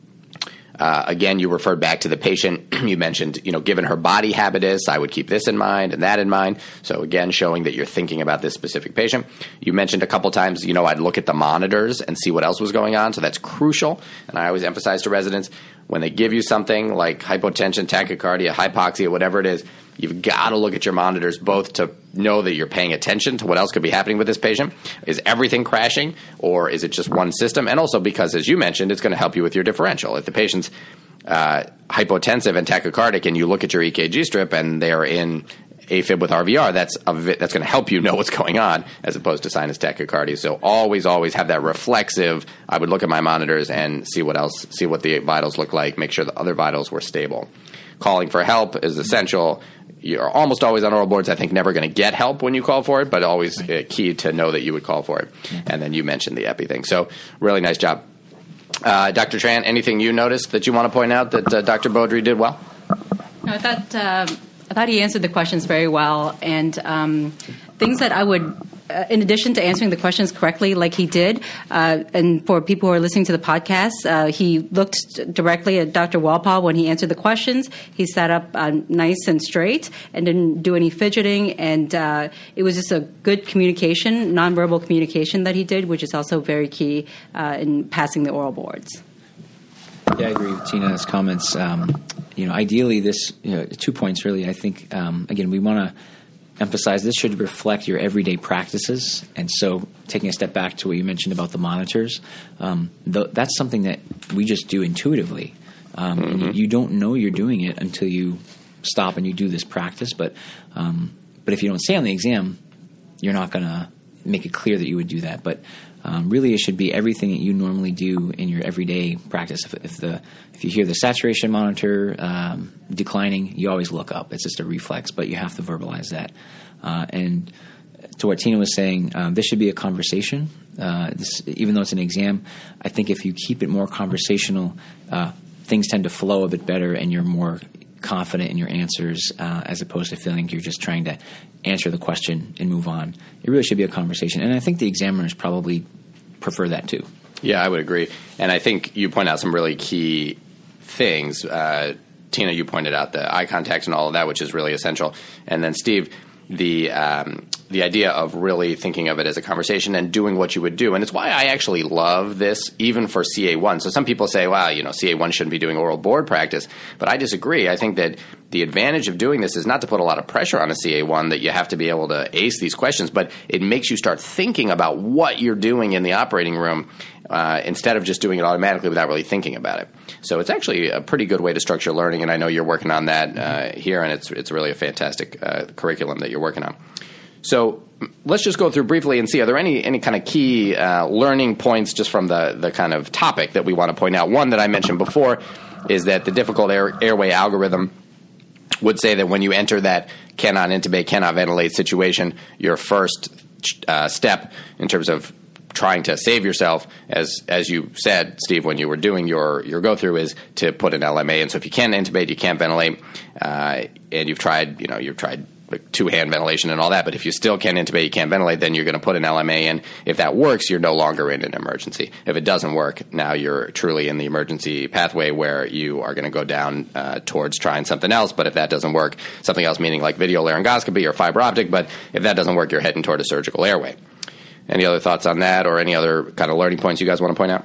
Uh, again, you referred back to the patient. You mentioned, you know, given her body habitus, I would keep this in mind and that in mind. So again, showing that you're thinking about this specific patient. You mentioned a couple times, you know, I'd look at the monitors and see what else was going on. So that's crucial. And I always emphasize to residents, when they give you something like hypotension, tachycardia, hypoxia, whatever it is, you've got to look at your monitors both to know that you're paying attention to what else could be happening with this patient. Is everything crashing, or is it just one system? And also because, as you mentioned, it's going to help you with your differential. If the patient's uh, hypotensive and tachycardic and you look at your E K G strip and they're in AFib with R V R, that's a, that's going to help you know what's going on as opposed to sinus tachycardia. So always, always have that reflexive, I would look at my monitors and see what else, see what the vitals look like, make sure the other vitals were stable. Calling for help is essential. You're almost always on oral boards, I think, never going to get help when you call for it, but always uh, key to know that you would call for it. And then you mentioned the epi thing. So really nice job. Uh, Doctor Tran, anything you noticed that you want to point out that uh, Doctor Beaudry did well? No, I thought, uh, I thought he answered the questions very well. And um, things that I would, uh, in addition to answering the questions correctly like he did, uh, and for people who are listening to the podcast, uh, he looked directly at Doctor Walpole when he answered the questions. He sat up uh, nice and straight and didn't do any fidgeting. And uh, it was just a good communication, nonverbal communication that he did, which is also very key uh, in passing the oral boards. Yeah, I agree with Tina's comments. Um, you know, ideally, this you know, two points really. I think um, again, we want to emphasize this should reflect your everyday practices. And so, taking a step back to what you mentioned about the monitors, um, th- that's something that we just do intuitively. Um, mm-hmm. And you, you don't know you're doing it until you stop and you do this practice. But um, but if you don't say on the exam, you're not going to make it clear that you would do that. But Um, really, it should be everything that you normally do in your everyday practice. If, if the if you hear the saturation monitor um, declining, you always look up. It's just a reflex, but you have to verbalize that. Uh, and to what Tina was saying, uh, this should be a conversation. Uh, this, even though it's an exam, I think if you keep it more conversational, uh, things tend to flow a bit better, and you're more confident in your answers uh, as opposed to feeling you're just trying to answer the question and move on. It really should be a conversation, and I think the examiners probably prefer that too. Yeah, I would agree. And I think you point out some really key things. Uh, Tina, you pointed out the eye contact and all of that, which is really essential. And then Steve, the um, the idea of really thinking of it as a conversation and doing what you would do. And it's why I actually love this, even for C A one. So some people say, well, you know, C A one shouldn't be doing oral board practice. But I disagree. I think that the advantage of doing this is not to put a lot of pressure on a C A one that you have to be able to ace these questions, but it makes you start thinking about what you're doing in the operating room uh, instead of just doing it automatically without really thinking about it. So it's actually a pretty good way to structure learning, and I know you're working on that uh, here, and it's it's really a fantastic uh, curriculum that you're working on. So let's just go through briefly and see, are there any, any kind of key uh, learning points just from the, the kind of topic that we want to point out? One that I mentioned before is that the difficult air, airway algorithm would say that when you enter that cannot intubate, cannot ventilate situation, your first uh, step in terms of trying to save yourself, as as you said, Steve, when you were doing your, your go-through, is to put an L M A. And so if you can't intubate, you can't ventilate, uh, and you've tried, you know, you've tried two-hand ventilation and all that, but if you still can't intubate, you can't ventilate, then you're going to put an L M A in. If that works, you're no longer in an emergency. If it doesn't work, now you're truly in the emergency pathway where you are going to go down uh, towards trying something else. But if that doesn't work, something else meaning like video laryngoscopy or fiber optic, but if that doesn't work, you're heading toward a surgical airway. Any other thoughts on that, or any other kind of learning points you guys want to point out?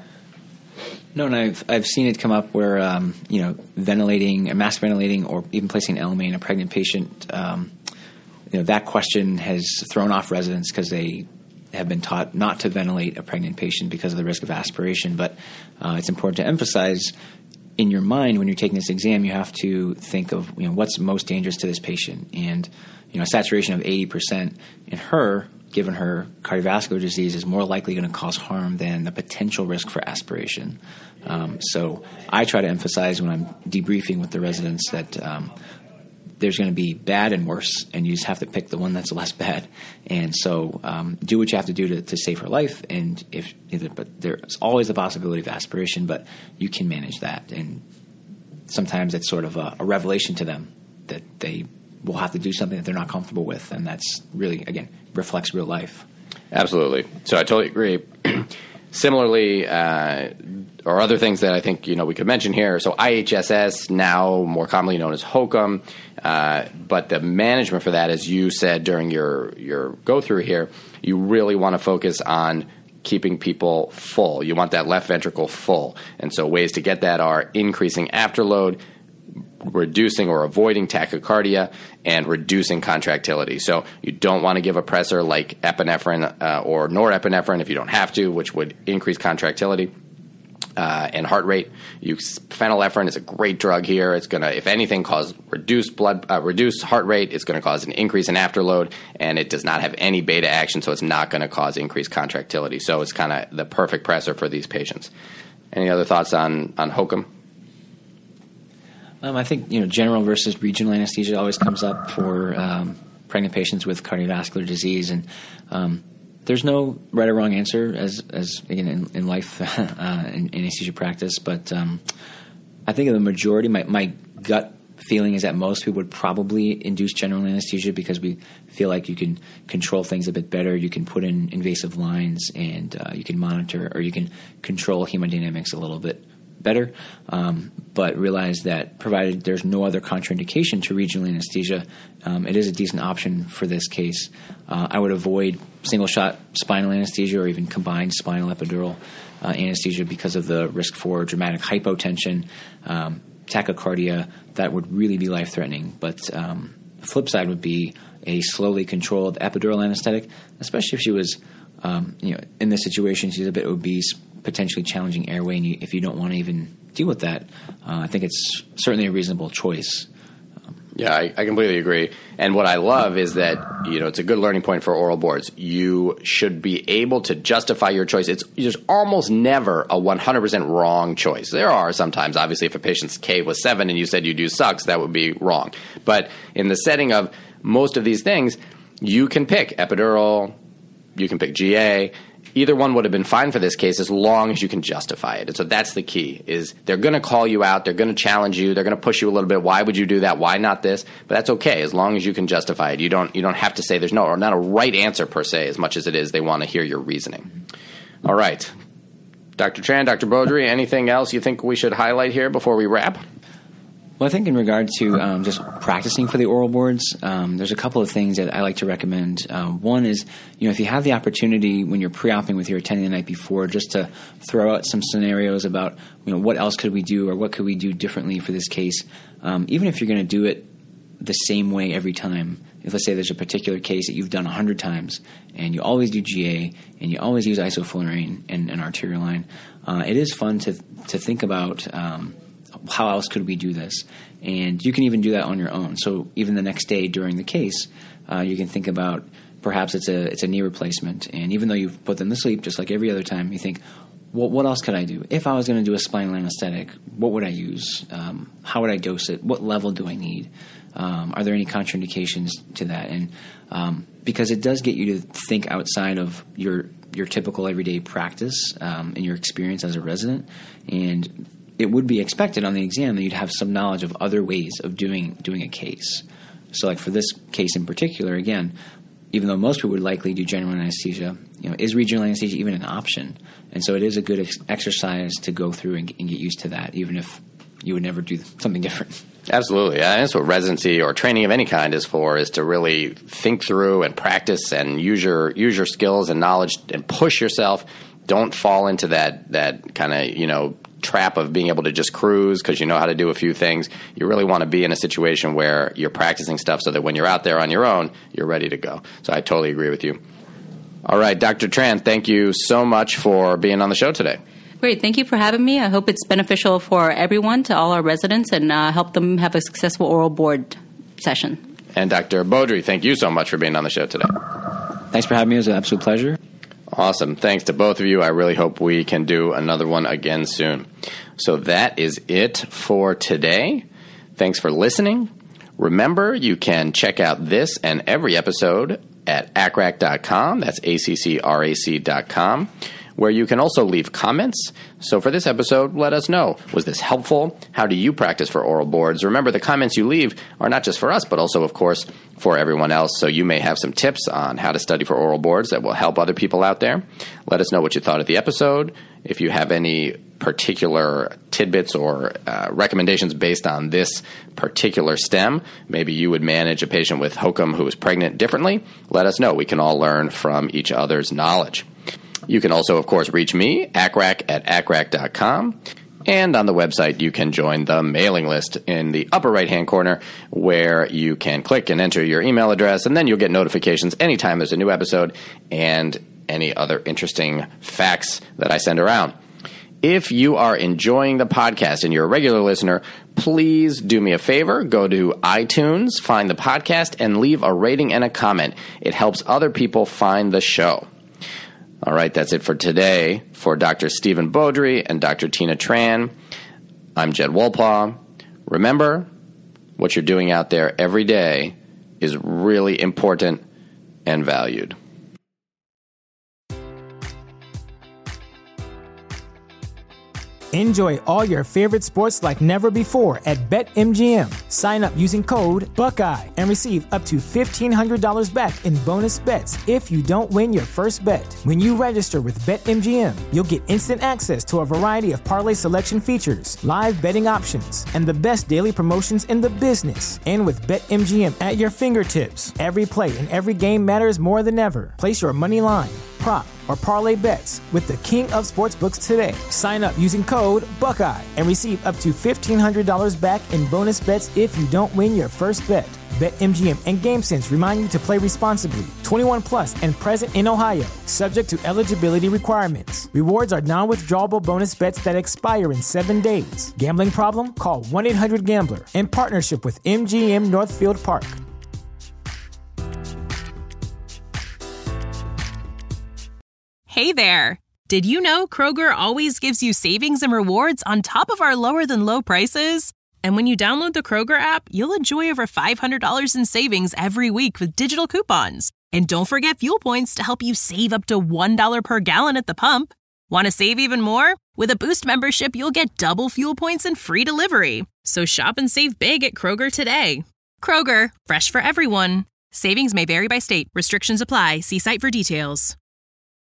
No, and I've I've seen it come up where um, you know ventilating, mask ventilating, or even placing an L M A in a pregnant patient. Um, you know that question has thrown off residents because they have been taught not to ventilate a pregnant patient because of the risk of aspiration. But uh, it's important to emphasize in your mind when you're taking this exam, you have to think of you know what's most dangerous to this patient, and you know a saturation of eighty percent in her, given her cardiovascular disease, is more likely going to cause harm than the potential risk for aspiration. Um, so I try to emphasize when I'm debriefing with the residents that um, there's going to be bad and worse, and you just have to pick the one that's less bad. And so um, do what you have to do to, to save her life. And if either, but there's always the possibility of aspiration, but you can manage that. And sometimes it's sort of a, a revelation to them that they will have to do something that they're not comfortable with, and that's really, again, reflects real life. Absolutely. So I totally agree. Similarly, uh, or other things that I think you know we could mention here. So I H S S, now more commonly known as HOCM, uh, but the management for that, as you said during your your go through here, you really want to focus on keeping people full. You want that left ventricle full, and so ways to get that are increasing afterload, reducing or avoiding tachycardia, and reducing contractility. So you don't want to give a pressor like epinephrine uh, or norepinephrine if you don't have to, which would increase contractility uh, and heart rate. You, phenylephrine is a great drug here. It's going to, if anything, cause reduced blood, uh, reduced heart rate. It's going to cause an increase in afterload, and it does not have any beta action, so it's not going to cause increased contractility. So it's kind of the perfect pressor for these patients. Any other thoughts on, on HOCM? Um, I think you know general versus regional anesthesia always comes up for um, pregnant patients with cardiovascular disease, and um, there's no right or wrong answer as as again in, in life uh, in anesthesia practice. But um, I think the majority, my, my gut feeling is that most people would probably induce general anesthesia because we feel like you can control things a bit better. You can put in invasive lines, and uh, you can monitor or you can control hemodynamics a little bit better, um, but realize that provided there's no other contraindication to regional anesthesia, um, it is a decent option for this case. Uh, I would avoid single-shot spinal anesthesia or even combined spinal epidural uh, anesthesia because of the risk for dramatic hypotension, um, tachycardia. That would really be life-threatening. But um, the flip side would be a slowly controlled epidural anesthetic, especially if she was, um, you know, in this situation, she's a bit obese, potentially challenging airway, and you, if you don't want to even deal with that, uh, I think it's certainly a reasonable choice. Um, yeah, I, I completely agree. And what I love is that, you know, it's a good learning point for oral boards. You should be able to justify your choice. It's there's almost never a one hundred percent wrong choice. There are sometimes, obviously, if a patient's K was seven and you said you do sucks, that would be wrong. But in the setting of most of these things, you can pick epidural, you can pick G A. Either one would have been fine for this case as long as you can justify it. And so that's the key, is they're going to call you out. They're going to challenge you. They're going to push you a little bit. Why would you do that? Why not this? But that's okay as long as you can justify it. You don't you don't have to say there's no or not a right answer per se, as much as it is they want to hear your reasoning. All right. Doctor Tran, Doctor Beaudry, anything else you think we should highlight here before we wrap? Well, I think in regard to um, just practicing for the oral boards, um, there's a couple of things that I like to recommend. Um, one is, you know, if you have the opportunity when you're pre-opping with your attending the night before, just to throw out some scenarios about, you know, what else could we do or what could we do differently for this case. Um, even if you're going to do it the same way every time. If let's say there's a particular case that you've done a hundred times and you always do G A and you always use isoflurane and an arterial line, uh, it is fun to to think about um, how else could we do this. And you can even do that on your own. So even the next day during the case, uh, you can think about perhaps it's a it's a knee replacement. And even though you've put them to sleep, just like every other time, you think, well, what else could I do? If I was going to do a spinal anesthetic, what would I use? Um, how would I dose it? What level do I need? Um, are there any contraindications to that? And um, because it does get you to think outside of your your typical everyday practice um, and your experience as a resident, and it would be expected on the exam that you'd have some knowledge of other ways of doing doing a case. So, like for this case in particular, again, even though most people would likely do general anesthesia, you know, is regional anesthesia even an option? And so, it is a good ex- exercise to go through and, and get used to that, even if you would never do something different. Absolutely. And that's what residency or training of any kind is for, is to really think through and practice and use your use your skills and knowledge and push yourself. Don't fall into that that kind of, you know, trap of being able to just cruise because you know how to do a few things. You really want to be in a situation where you're practicing stuff so that when you're out there on your own, you're ready to go. So I totally agree with you. All right, Doctor Tran, thank you so much for being on the show today. Great. Thank you for having me. I hope it's beneficial for everyone, to all our residents, and uh, help them have a successful oral board session. And Doctor Beaudry, thank you so much for being on the show today. Thanks for having me. It was an absolute pleasure. Awesome. Thanks to both of you. I really hope we can do another one again soon. So that is it for today. Thanks for listening. Remember, you can check out this and every episode at A C C R A C dot com. That's A C C R A C dot com. Where you can also leave comments. So for this episode, let us know. Was this helpful? How do you practice for oral boards? Remember, the comments you leave are not just for us, but also, of course, for everyone else. So you may have some tips on how to study for oral boards that will help other people out there. Let us know what you thought of the episode. If you have any particular tidbits or uh, recommendations based on this particular stem, maybe you would manage a patient with Hokum who is pregnant differently, let us know. We can all learn from each other's knowledge. You can also, of course, reach me, A C R A C at A C C R A C dot com. And on the website, you can join the mailing list in the upper right-hand corner, where you can click and enter your email address, and then you'll get notifications anytime there's a new episode and any other interesting facts that I send around. If you are enjoying the podcast and you're a regular listener, please do me a favor. Go to iTunes, find the podcast, and leave a rating and a comment. It helps other people find the show. All right, that's it for today. For Doctor Stephen Beaudry and Doctor Tina Tran, I'm Jed Wolpaw. Remember, what you're doing out there every day is really important and valued. Enjoy all your favorite sports like never before at BetMGM. Sign up using code Buckeye and receive up to fifteen hundred dollars back in bonus bets if you don't win your first bet. When you register with BetMGM, you'll get instant access to a variety of parlay selection features, live betting options, and the best daily promotions in the business. And with BetMGM at your fingertips, every play and every game matters more than ever. Place your money line, prop, or parlay bets with the king of sportsbooks today. Sign up using code Buckeye and receive up to fifteen hundred dollars back in bonus bets if you don't win your first bet. BetMGM and GameSense remind you to play responsibly. twenty-one plus and present in Ohio, subject to eligibility requirements. Rewards are non-withdrawable bonus bets that expire in seven days. Gambling problem? Call one eight hundred gambler in partnership with M G M Northfield Park. Hey there! Did you know Kroger always gives you savings and rewards on top of our lower-than-low prices? And when you download the Kroger app, you'll enjoy over five hundred dollars in savings every week with digital coupons. And don't forget fuel points to help you save up to one dollar per gallon at the pump. Want to save even more? With a Boost membership, you'll get double fuel points and free delivery. So shop and save big at Kroger today. Kroger, fresh for everyone. Savings may vary by state. Restrictions apply. See site for details.